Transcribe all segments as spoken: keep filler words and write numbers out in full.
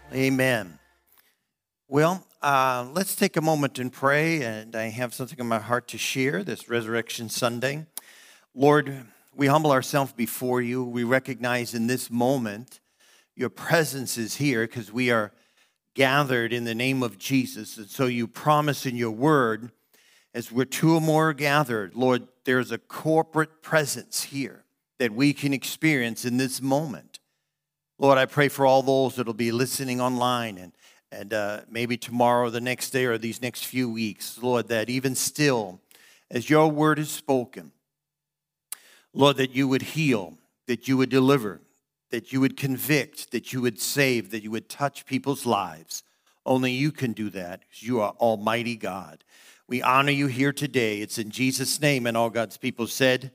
Amen. Well, uh, let's take a moment and pray, and I have something in my heart to share this Resurrection Sunday. Lord, we humble ourselves before you. We recognize in this moment your presence is here because we are gathered in the name of Jesus. And so you promise in your word, as we're two or more gathered, Lord, there's a corporate presence here that we can experience in this moment. Lord, I pray for all those that will be listening online and, and uh, maybe tomorrow or the next day or these next few weeks, Lord, that even still, as your word is spoken, Lord, that you would heal, that you would deliver, that you would convict, that you would save, that you would touch people's lives. Only you can do that because you are Almighty God. We honor you here today. It's in Jesus' name, and all God's people said,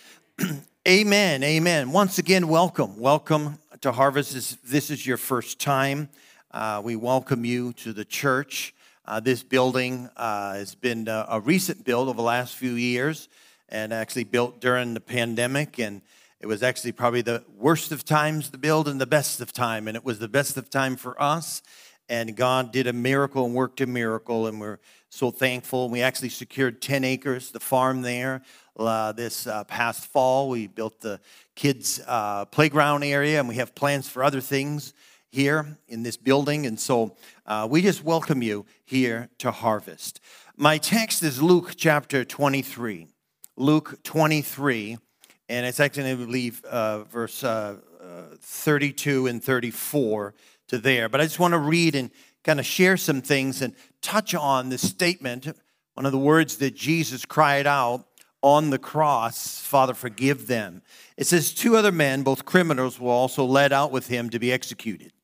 amen, amen. Once again, welcome. Welcome to Harvest. This is your first time. Uh, we welcome you to the church. Uh, this building uh, has been uh, a recent build over the last few years and actually built during the pandemic. And it was actually probably the worst of times to build and the best of time. And it was the best of time for us. And God did a miracle and worked a miracle. And we're so thankful. We actually secured ten acres, the farm there. Uh, this uh, past fall, we built the kids' uh, playground area, and we have plans for other things here in this building. And so uh, we just welcome you here to Harvest. My text is Luke chapter twenty-three. Luke twenty-three, and it's actually, I believe, uh, verse uh, uh, thirty-two and thirty-four to there. But I just want to read and kind of share some things and touch on the statement, one of the words that Jesus cried out on the cross, Father, forgive them. It says, two other men, both criminals, were also led out with him to be executed.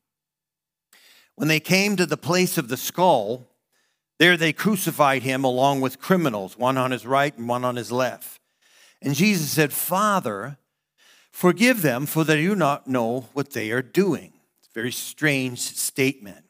When they came to the place of the skull, there they crucified him along with criminals, one on his right and one on his left. And Jesus said, Father, forgive them, for they do not know what they are doing. It's a very strange statement.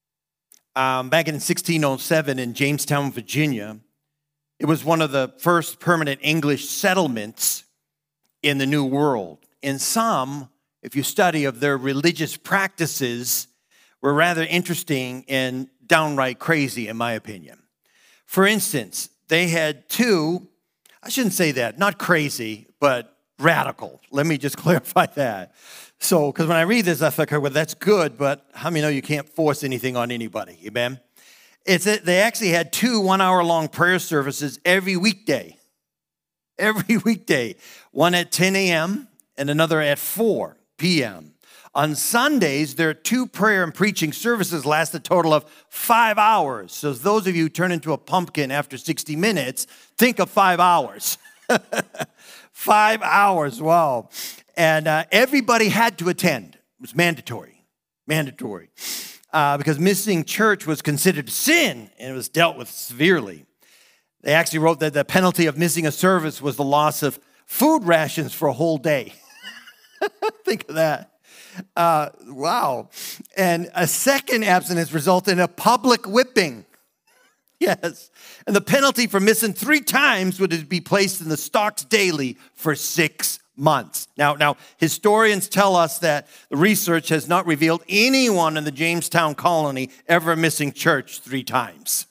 Um, back in sixteen oh seven in Jamestown, Virginia, it was one of the first permanent English settlements in the New World. And some, if you study of their religious practices, were rather interesting and downright crazy, in my opinion. For instance, they had two, I shouldn't say that, not crazy, but radical. Let me just clarify that. So, because when I read this, I think, well, that's good, but how many know you can't force anything on anybody, amen? It's that they actually had two one-hour-long prayer services every weekday. Every weekday. One at ten a.m. and another at four p.m. On Sundays, their two prayer and preaching services last a total of five hours. So those of you who turn into a pumpkin after sixty minutes, think of five hours. Five hours, wow. And uh, everybody had to attend. It was mandatory, mandatory. Uh, because missing church was considered sin, and it was dealt with severely. They actually wrote that the penalty of missing a service was the loss of food rations for a whole day. Think of that. Uh, wow. And a second abstinence resulted in a public whipping. Yes. And the penalty for missing three times would be placed in the stocks daily for six months. Now, now, historians tell us that the research has not revealed anyone in the Jamestown colony ever missing church three times.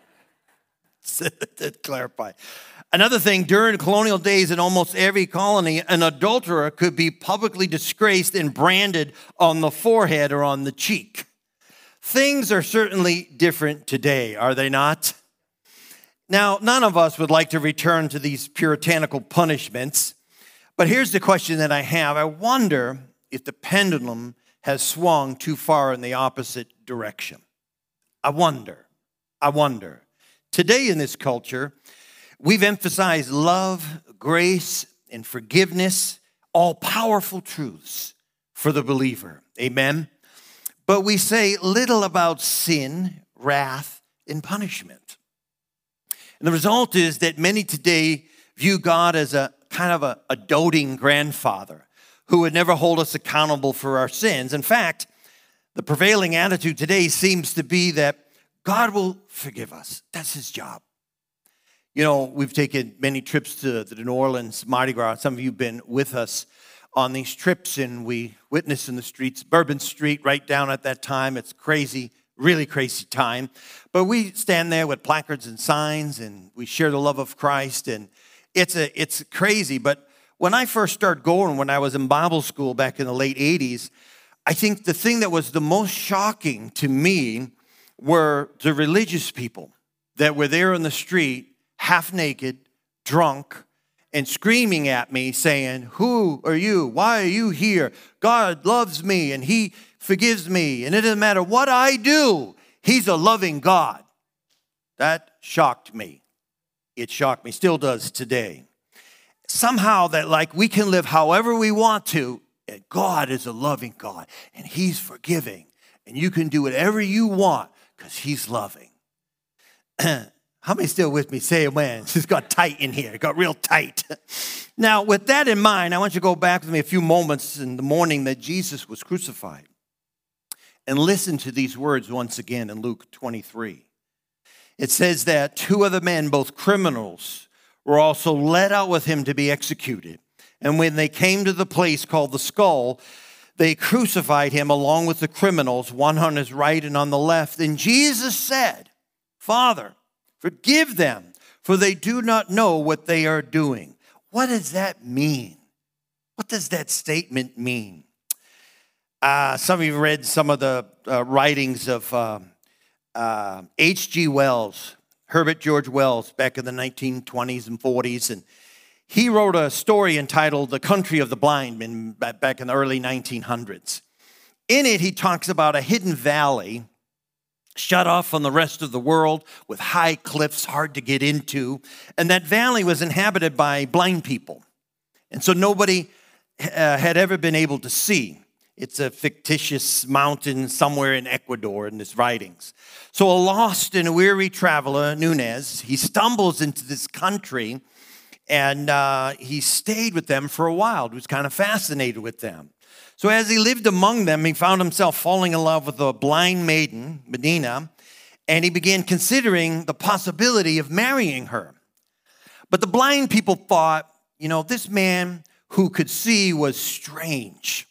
To clarify. Another thing, during colonial days in almost every colony, an adulterer could be publicly disgraced and branded on the forehead or on the cheek. Things are certainly different today, are they not? Now, none of us would like to return to these puritanical punishments. But here's the question that I have. I wonder if the pendulum has swung too far in the opposite direction. I wonder. I wonder. Today in this culture, we've emphasized love, grace, and forgiveness, all powerful truths for the believer. Amen? But we say little about sin, wrath, and punishment. And the result is that many today view God as a kind of a, a doting grandfather who would never hold us accountable for our sins. In fact, the prevailing attitude today seems to be that God will forgive us. That's his job. You know, we've taken many trips to the New Orleans Mardi Gras. Some of you have been with us on these trips, and we witness in the streets, Bourbon Street right down at that time. It's crazy, really crazy time. But we stand there with placards and signs, and we share the love of Christ, and it's a it's crazy. But when I first started going, when I was in Bible school back in the late eighties, I think the thing that was the most shocking to me were the religious people that were there in the street, half naked, drunk, and screaming at me saying, "Who are you? Why are you here? God loves me and he forgives me. And it doesn't matter what I do. He's a loving God." That shocked me. It shocked me, still does today. Somehow that like we can live however we want to, and God is a loving God and he's forgiving. And you can do whatever you want because he's loving. How many still with me? Say amen. It's got tight in here. It got real tight. Now, with that in mind, I want you to go back with me a few moments in the morning that Jesus was crucified. And listen to these words once again in Luke twenty-three. It says that two other men, both criminals, were also led out with him to be executed. And when they came to the place called the Skull, they crucified him along with the criminals, one on his right and on the left. And Jesus said, "Father, forgive them, for they do not know what they are doing." What does that mean? What does that statement mean? Uh, some of you read some of the uh, writings of uh, uh, H G Wells, Herbert George Wells, back in the nineteen twenties and forties. And he wrote a story entitled "The Country of the Blind" in, back in the early nineteen hundreds. In it, he talks about a hidden valley shut off from the rest of the world with high cliffs, hard to get into. And that valley was inhabited by blind people. And so nobody uh, had ever been able to see. It's a fictitious mountain somewhere in Ecuador in his writings. So a lost and weary traveler, Nunez, he stumbles into this country, and uh, he stayed with them for a while. He was kind of fascinated with them. So as he lived among them, he found himself falling in love with a blind maiden, Medina, and he began considering the possibility of marrying her. But the blind people thought, you know, this man who could see was strange.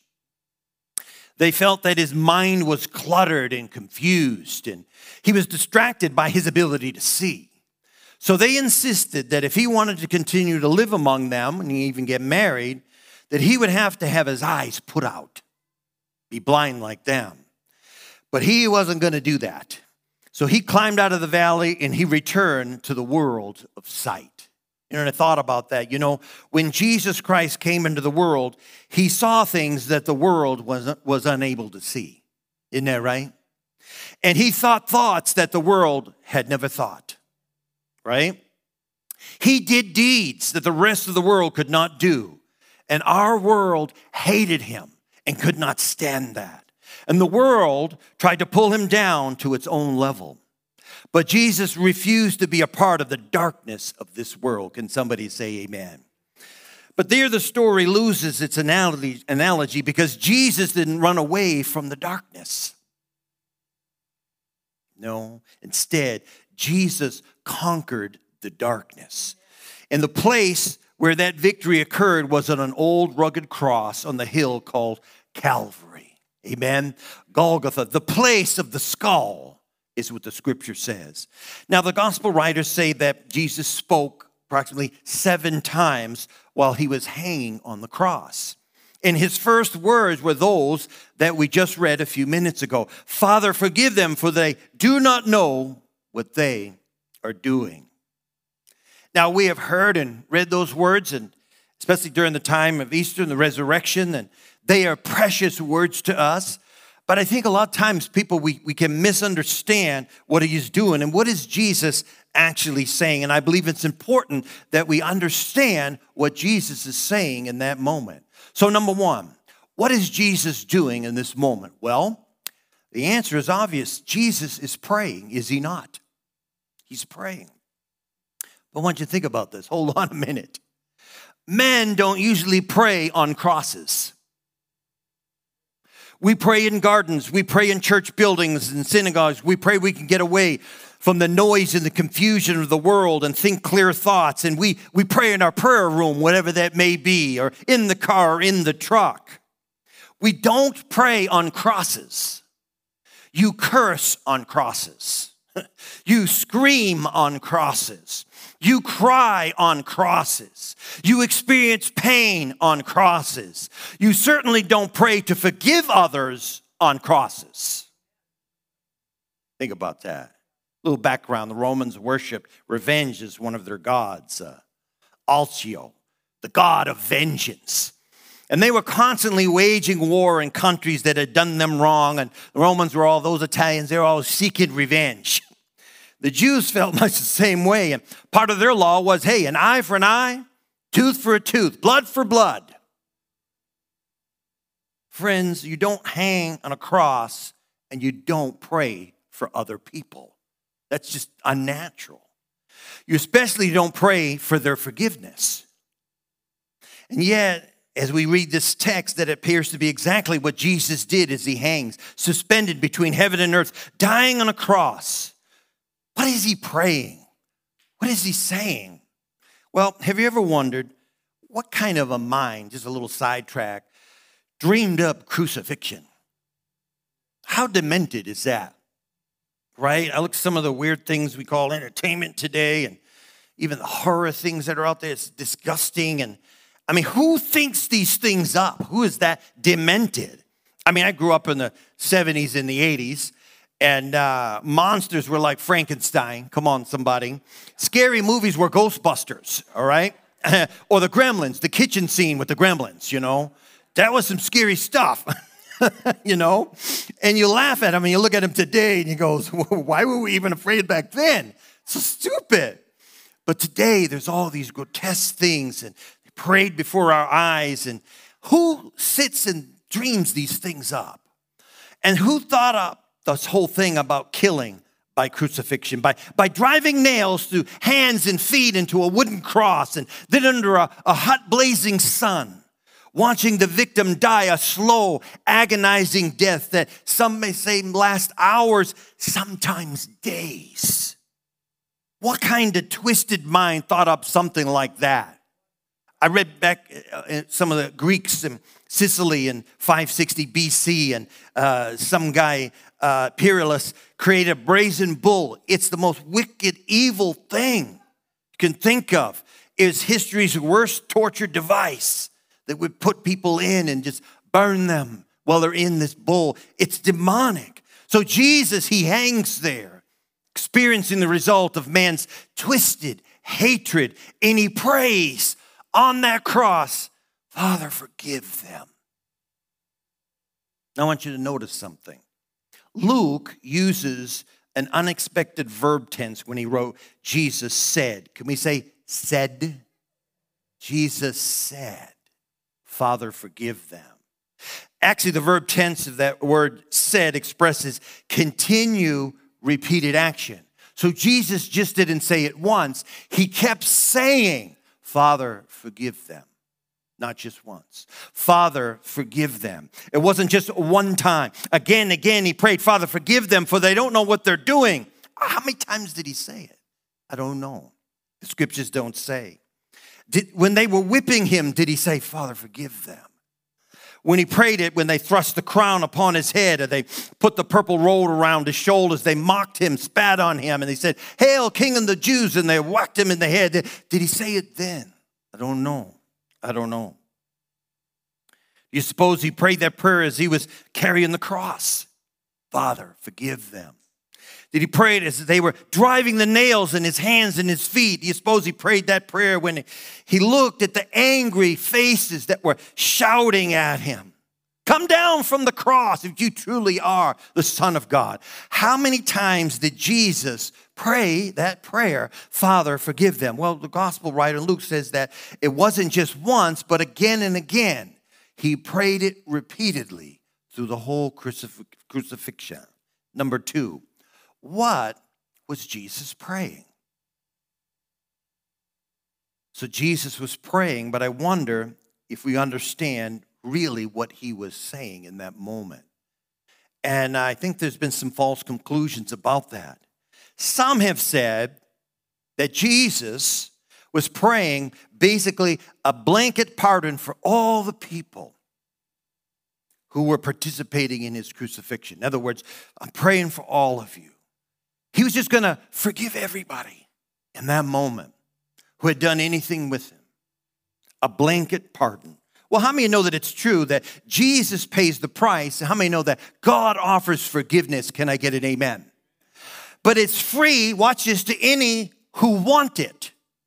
They felt that his mind was cluttered and confused, and he was distracted by his ability to see. So they insisted that if he wanted to continue to live among them and even get married, that he would have to have his eyes put out, be blind like them. But he wasn't going to do that. So he climbed out of the valley and he returned to the world of sight. You know, and I thought about that. You know, when Jesus Christ came into the world, he saw things that the world was, was unable to see. Isn't that right? And he thought thoughts that the world had never thought. Right? He did deeds that the rest of the world could not do. And our world hated him and could not stand that. And the world tried to pull him down to its own level. But Jesus refused to be a part of the darkness of this world. Can somebody say amen? But there the story loses its analogy, analogy because Jesus didn't run away from the darkness. No, instead, Jesus conquered the darkness. And the place where that victory occurred was on an old rugged cross on the hill called Calvary. Amen. Golgotha, the place of the skull, is what the scripture says. Now, the gospel writers say that Jesus spoke approximately seven times while he was hanging on the cross. And his first words were those that we just read a few minutes ago. "Father, forgive them, for they do not know what they are doing." Now, we have heard and read those words, and especially during the time of Easter and the resurrection, and they are precious words to us. But I think a lot of times people, we, we can misunderstand what he is doing and what is Jesus actually saying. And I believe it's important that we understand what Jesus is saying in that moment. So number one, what is Jesus doing in this moment? Well, the answer is obvious. Jesus is praying, is he not? He's praying. But I want you to think about this. Hold on a minute. Men don't usually pray on crosses. We pray in gardens. We pray in church buildings and synagogues. We pray we can get away from the noise and the confusion of the world and think clear thoughts. And we, we pray in our prayer room, whatever that may be, or in the car, or in the truck. We don't pray on crosses. You curse on crosses. You scream on crosses. You cry on crosses. You experience pain on crosses. You certainly don't pray to forgive others on crosses. Think about that. A little background. The Romans worshiped revenge as one of their gods. Uh, Alcio, the god of vengeance. And they were constantly waging war in countries that had done them wrong. And the Romans were all, those Italians, they were all seeking revenge. The Jews felt much the same way. And part of their law was, hey, an eye for an eye, tooth for a tooth, blood for blood. Friends, you don't hang on a cross and you don't pray for other people. That's just unnatural. You especially don't pray for their forgiveness. And yet, as we read this text, that appears to be exactly what Jesus did as he hangs, suspended between heaven and earth, dying on a cross. What is he praying? What is he saying? Well, have you ever wondered what kind of a mind, just a little sidetrack, dreamed up crucifixion? How demented is that? Right? I look at some of the weird things we call entertainment today, and even the horror things that are out there. It's disgusting. And I mean, who thinks these things up? Who is that demented? I mean, I grew up in the seventies and the eighties, and uh, monsters were like Frankenstein. Come on, somebody. Scary movies were Ghostbusters, all right? Or the Gremlins, the kitchen scene with the Gremlins, you know? That was some scary stuff. You know, and you laugh at him and you look at him today and he goes, why were we even afraid back then? So stupid. But today there's all these grotesque things and they prayed before our eyes. And who sits and dreams these things up? And who thought up this whole thing about killing by crucifixion, by, by driving nails through hands and feet into a wooden cross and then under a, a hot blazing sun? Watching the victim die a slow, agonizing death that some may say lasts hours, sometimes days. What kind of twisted mind thought up something like that? I read back some of the Greeks in Sicily in five sixty B C, and uh, some guy, uh, Pyrrhus, created a brazen bull. It's the most wicked, evil thing you can think of. It's history's worst torture device that would put people in and just burn them while they're in this bull. It's demonic. So Jesus, he hangs there, experiencing the result of man's twisted hatred, and he prays on that cross, Father, forgive them. I want you to notice something. Luke uses an unexpected verb tense when he wrote, Jesus said. Can we say said? Jesus said. Father, forgive them. Actually, the verb tense of that word said expresses continue repeated action. So Jesus just didn't say it once. He kept saying, Father, forgive them. Not just once. Father, forgive them. It wasn't just one time. Again, again, he prayed, Father, forgive them, for they don't know what they're doing. How many times did he say it? I don't know. The scriptures don't say. Did, when they were whipping him, did he say, Father, forgive them? When he prayed it, when they thrust the crown upon his head, or they put the purple robe around his shoulders, they mocked him, spat on him, and they said, Hail, King of the Jews, and they whacked him in the head. Did he say it then? I don't know. I don't know. You suppose he prayed that prayer as he was carrying the cross? Father, forgive them. Did he pray it as they were driving the nails in his hands and his feet? Do you suppose he prayed that prayer when he looked at the angry faces that were shouting at him? Come down from the cross if you truly are the Son of God. How many times did Jesus pray that prayer, Father, forgive them? Well, the gospel writer Luke says that it wasn't just once, but again and again. He prayed it repeatedly through the whole crucif- crucifixion. Number two. What was Jesus praying? So Jesus was praying, but I wonder if we understand really what he was saying in that moment. And I think there's been some false conclusions about that. Some have said that Jesus was praying basically a blanket pardon for all the people who were participating in his crucifixion. In other words, I'm praying for all of you. He was just going to forgive everybody in that moment who had done anything with him. A blanket pardon. Well, how many know that it's true that Jesus pays the price? How many know that God offers forgiveness? Can I get an amen? But it's free, watch this, to any who want it.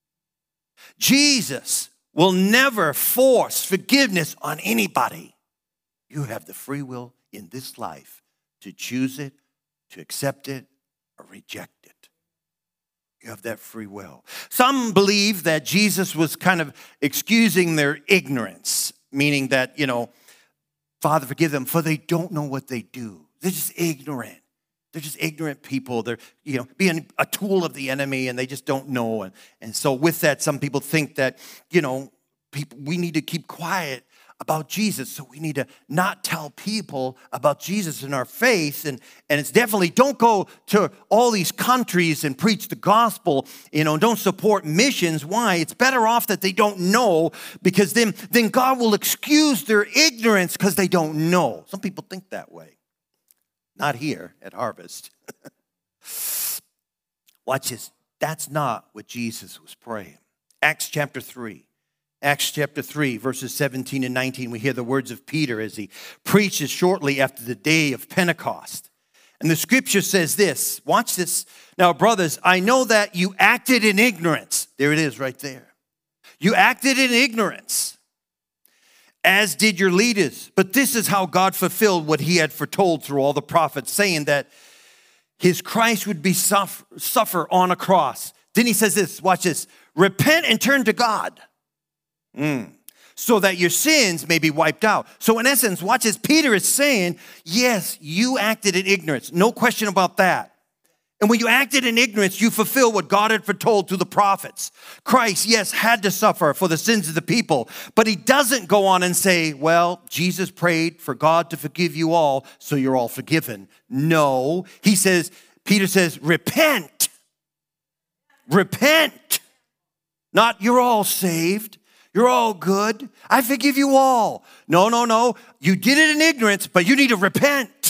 Jesus will never force forgiveness on anybody. You have the free will in this life to choose it, to accept it, or reject it. You have that free will. Some believe that Jesus was kind of excusing their ignorance, meaning that, you know, Father, forgive them, for they don't know what they do. They're just ignorant. They're just ignorant people. They're, you know, being a tool of the enemy, and they just don't know. And, and so with that, some people think that, you know, people, we need to keep quiet about Jesus. So we need to not tell people about Jesus in our faith. And, and it's definitely, don't go to all these countries and preach the gospel, you know, don't support missions. Why? It's better off that they don't know, because then, then God will excuse their ignorance because they don't know. Some people think that way. Not here at Harvest. Watch this. That's not what Jesus was praying. Acts chapter three. Acts chapter three, verses seventeen and nineteen, we hear the words of Peter as he preaches shortly after the day of Pentecost. And the scripture says this, watch this. Now, brothers, I know that you acted in ignorance. There it is right there. You acted in ignorance, as did your leaders. But this is how God fulfilled what he had foretold through all the prophets, saying that his Christ would be suffer, suffer on a cross. Then he says this, watch this. Repent and turn to God. Mm. So that your sins may be wiped out. So in essence, watch as Peter is saying, yes, you acted in ignorance. No question about that. And when you acted in ignorance, you fulfill what God had foretold through the prophets. Christ, yes, had to suffer for the sins of the people. But he doesn't go on and say, well, Jesus prayed for God to forgive you all, so you're all forgiven. No, he says, Peter says, repent. Repent. Not you're all saved. You're all good. I forgive you all. No, no, no. You did it in ignorance, but you need to repent.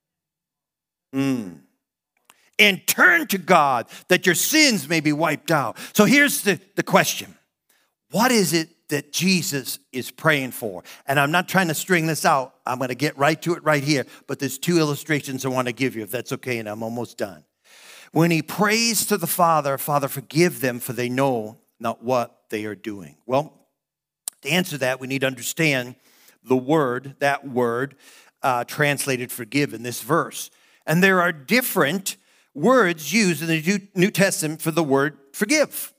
Mm. And turn to God that your sins may be wiped out. So here's the, the question. What is it that Jesus is praying for? And I'm not trying to string this out. I'm going to get right to it right here. But there's two illustrations I want to give you, if that's okay, and I'm almost done. When he prays to the Father, Father, forgive them, for they know not what they are doing. Well, to answer that, we need to understand the word, that word, uh, translated forgive in this verse. And there are different words used in the New Testament for the word forgive.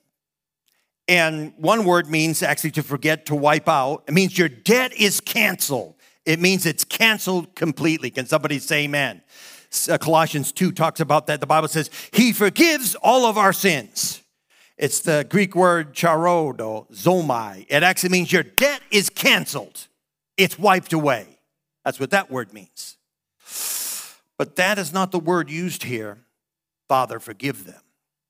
And one word means actually to forget, to wipe out. It means your debt is canceled. It means it's canceled completely. Can somebody say amen? Uh, Colossians two talks about that. The Bible says, he forgives all of our sins. It's the Greek word charodo, zomai. It actually means your debt is canceled. It's wiped away. That's what that word means. But that is not the word used here, Father, forgive them.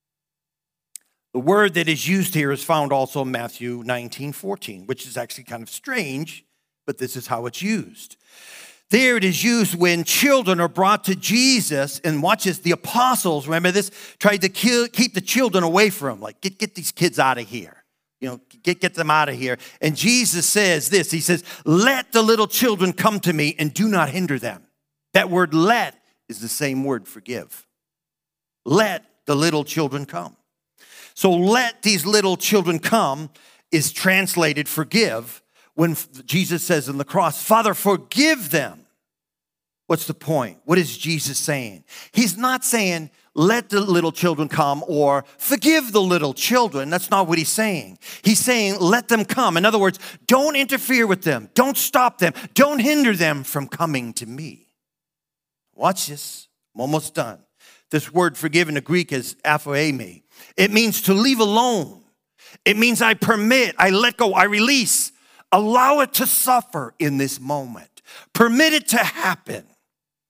The word that is used here is found also in Matthew nineteen fourteen, which is actually kind of strange, but this is how it's used. There it is used when children are brought to Jesus, and watch this, the apostles, remember this, tried to kill, keep the children away from them, like get, get these kids out of here. You know, get, get them out of here. And Jesus says this, he says, let the little children come to me and do not hinder them. That word let is the same word forgive. Let the little children come. So let these little children come is translated forgive when Jesus says on the cross, Father, forgive them. What's the point? What is Jesus saying? He's not saying, let the little children come or forgive the little children. That's not what he's saying. He's saying, let them come. In other words, don't interfere with them. Don't stop them. Don't hinder them from coming to me. Watch this. I'm almost done. This word forgive in the Greek is aphoeme. It means to leave alone. It means I permit, I let go, I release. Allow it to suffer in this moment. Permit it to happen.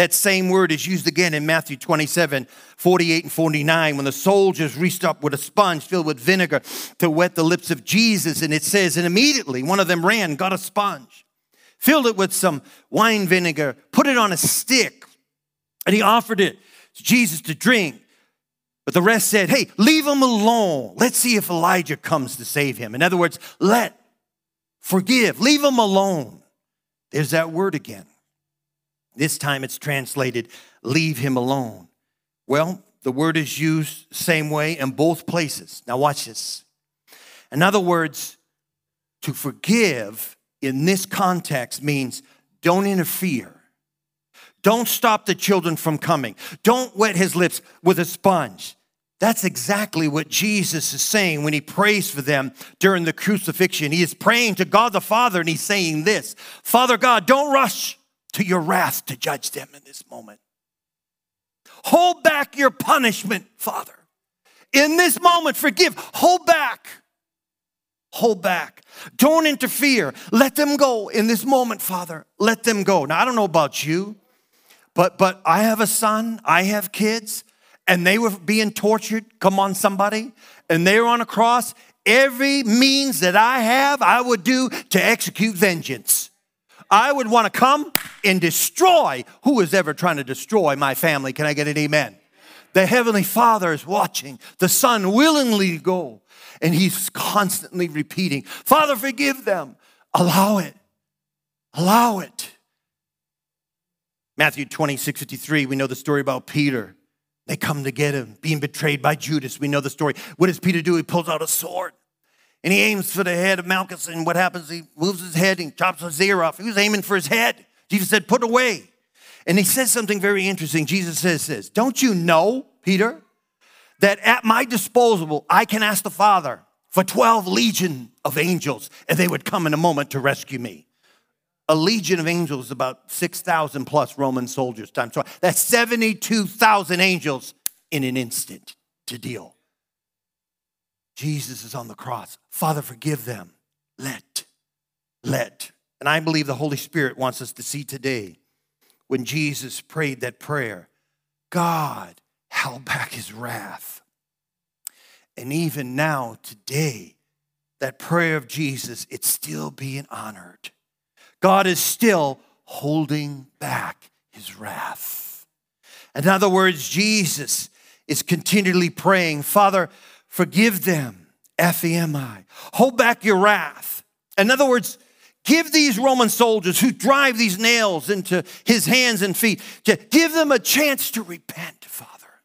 That same word is used again in Matthew twenty-seven, forty-eight and forty-nine, when the soldiers reached up with a sponge filled with vinegar to wet the lips of Jesus. And it says, and immediately one of them ran, got a sponge, filled it with some wine vinegar, put it on a stick, and he offered it to Jesus to drink. But the rest said, hey, leave him alone. Let's see if Elijah comes to save him. In other words, let, forgive, leave him alone. There's that word again. This time it's translated, leave him alone. Well, the word is used same way in both places. Now watch this. In other words, to forgive in this context means don't interfere. Don't stop the children from coming. Don't wet his lips with a sponge. That's exactly what Jesus is saying when he prays for them during the crucifixion. He is praying to God the Father and he's saying this, Father God, don't rush to your wrath to judge them in this moment. Hold back your punishment, Father. In this moment, forgive. Hold back. Hold back. Don't interfere. Let them go in this moment, Father. Let them go. Now, I don't know about you, but, but I have a son. I have kids, and they were being tortured. Come on, somebody. And they were on a cross. Every means that I have, I would do to execute vengeance. I would want to come and destroy who is ever trying to destroy my family. Can I get an amen? The Heavenly Father is watching. The Son willingly go. And he's constantly repeating, Father, forgive them. Allow it. Allow it. Matthew twenty-six, fifty-three, we know the story about Peter. They come to get him, being betrayed by Judas. We know the story. What does Peter do? He pulls out a sword. And he aims for the head of Malchus, and what happens? He moves his head and chops his ear off. He was aiming for his head. Jesus said, put away. And he says something very interesting. Jesus says this, don't you know, Peter, that at my disposal, I can ask the Father for twelve legion of angels, and they would come in a moment to rescue me. A legion of angels is about six thousand plus Roman soldiers times twelve. That's seventy-two thousand angels in an instant to deal. Jesus is on the cross. Father, forgive them. Let, let. And I believe the Holy Spirit wants us to see today when Jesus prayed that prayer, God held back his wrath. And even now, today, that prayer of Jesus, it's still being honored. God is still holding back his wrath. In other words, Jesus is continually praying, Father, forgive them, F E M I. Hold back your wrath. In other words, give these Roman soldiers who drive these nails into his hands and feet, give them a chance to repent, Father.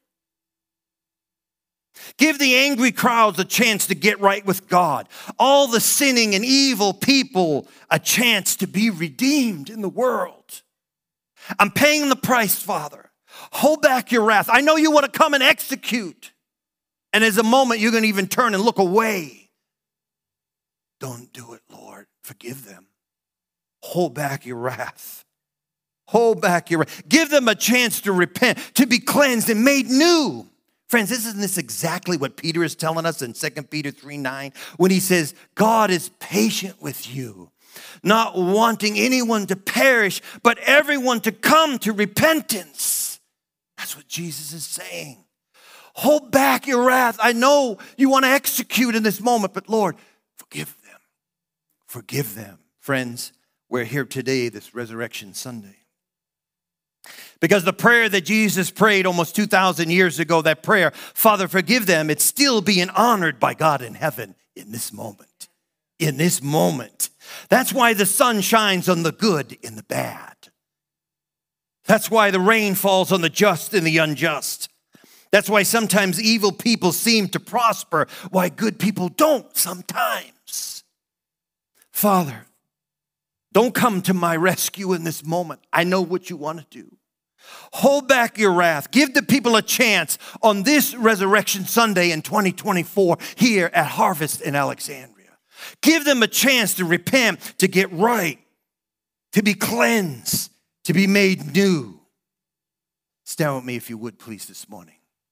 Give the angry crowds a chance to get right with God. All the sinning and evil people a chance to be redeemed in the world. I'm paying the price, Father. Hold back your wrath. I know you want to come and execute. And as a moment, you're going to even turn and look away. Don't do it, Lord. Forgive them. Hold back your wrath. Hold back your wrath. Give them a chance to repent, to be cleansed and made new. Friends, isn't this exactly what Peter is telling us in Second Peter three nine when he says, God is patient with you, not wanting anyone to perish, but everyone to come to repentance. That's what Jesus is saying. Hold back your wrath. I know you want to execute in this moment, but Lord, forgive them. Forgive them. Friends, we're here today, this Resurrection Sunday. Because the prayer that Jesus prayed almost two thousand years ago, that prayer, Father, forgive them, it's still being honored by God in heaven in this moment. In this moment. That's why the sun shines on the good and the bad. That's why the rain falls on the just and the unjust. That's why sometimes evil people seem to prosper, why good people don't sometimes. Father, don't come to my rescue in this moment. I know what you want to do. Hold back your wrath. Give the people a chance on this Resurrection Sunday in twenty twenty-four here at Harvest in Alexandria. Give them a chance to repent, to get right, to be cleansed, to be made new. Stand with me if you would, please, this morning.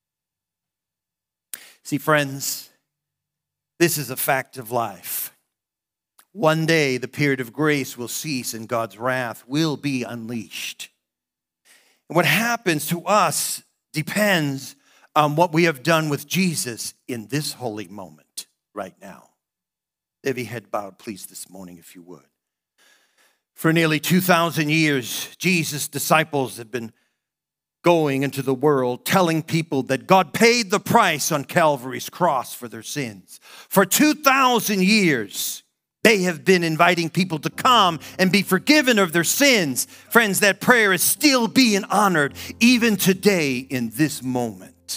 See, friends, this is a fact of life. One day, the period of grace will cease and God's wrath will be unleashed. And what happens to us depends on what we have done with Jesus in this holy moment right now. Every head bowed, please, this morning, if you would. For nearly two thousand years, Jesus' disciples have been going into the world telling people that God paid the price on Calvary's cross for their sins. For two thousand years, they have been inviting people to come and be forgiven of their sins. Friends, that prayer is still being honored even today in this moment.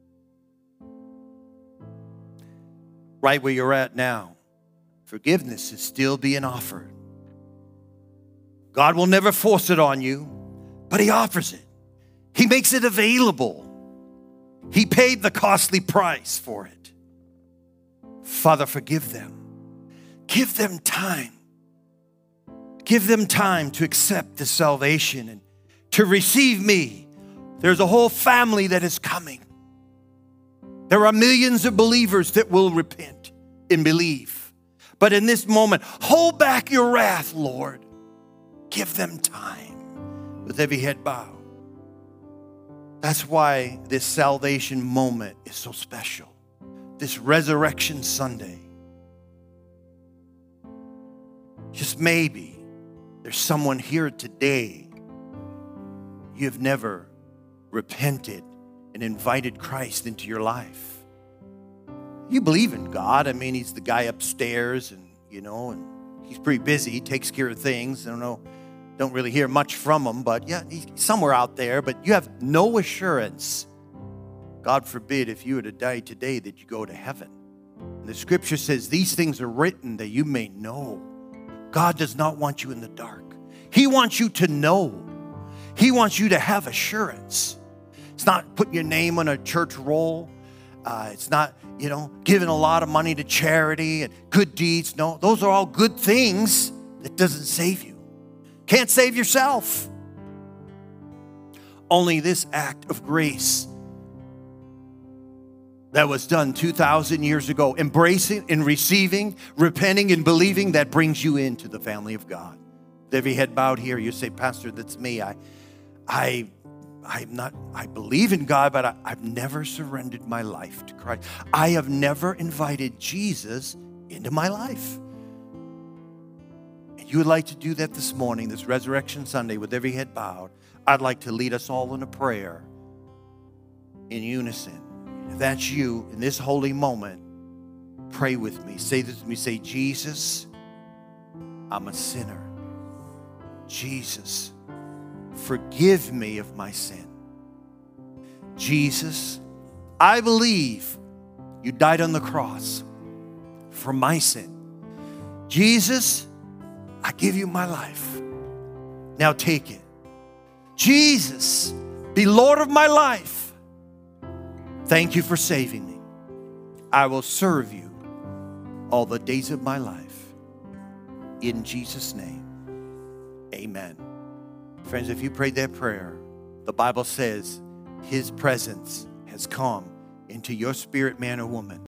Right where you're at now, forgiveness is still being offered. God will never force it on you, but He offers it. He makes it available. He paid the costly price for it. Father, forgive them. Give them time. Give them time to accept the salvation and to receive me. There's a whole family that is coming. There are millions of believers that will repent and believe. But in this moment, hold back your wrath, Lord. Give them time. With every head bowed. That's why this salvation moment is so special. This Resurrection Sunday. Just maybe there's someone here today. You've never repented and invited Christ into your life. You believe in God. I mean, He's the guy upstairs and, you know, and He's pretty busy. He takes care of things. I don't know. Don't really hear much from Him, but yeah, He's somewhere out there. But you have no assurance, God forbid, if you were to die today, that you go to heaven. And the scripture says these things are written that you may know. God does not want you in the dark. He wants you to know. He wants you to have assurance. It's not putting your name on a church roll. Uh, it's not, you know, giving a lot of money to charity and good deeds. No, those are all good things. That doesn't save you. Can't save yourself. Only this act of grace that was done two thousand years ago, embracing and receiving, repenting and believing, that brings you into the family of God. With every head bowed here, you say, Pastor, that's me. I, I, I'm not, I believe in God, but I, I've never surrendered my life to Christ. I have never invited Jesus into my life. You would like to do that this morning, this Resurrection Sunday, with every head bowed, I'd like to lead us all in a prayer in unison. If that's you in this holy moment, pray with me. Say this with me. Say, Jesus, I'm a sinner. Jesus, forgive me of my sin. Jesus, I believe you died on the cross for my sin. Jesus, I give you my life. Now take it. Jesus, be Lord of my life. Thank you for saving me. I will serve you all the days of my life. In Jesus' name, amen. Friends, if you prayed that prayer, the Bible says His presence has come into your spirit, man or woman.